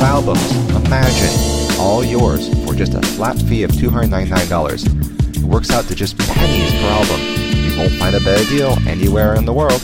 albums. Imagine, all yours for just a flat fee of $299. It works out to just pennies per album. You won't find a better deal anywhere in the world.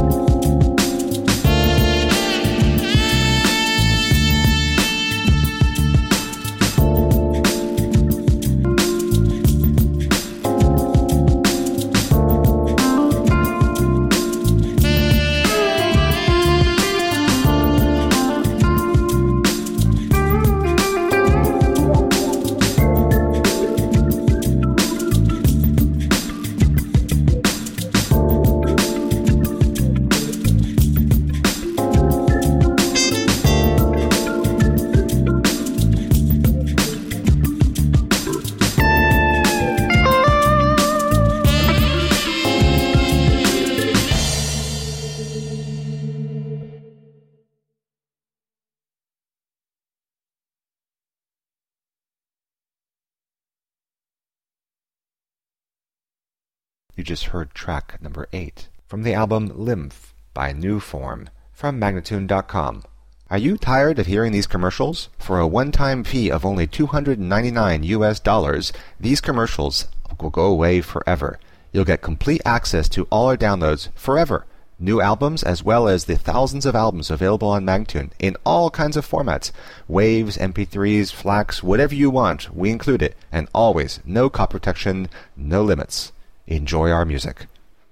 You just heard track number 8 from the album Lymph by New Form from Magnatune.com. Are you tired of hearing these commercials? For a one-time fee of only $299, these commercials will go away forever. You'll get complete access to all our downloads forever. New albums as well as the thousands of albums available on Magnatune in all kinds of formats. Waves, MP3s, FLACs, whatever you want, we include it. And always, no copy protection, no limits. Enjoy our music.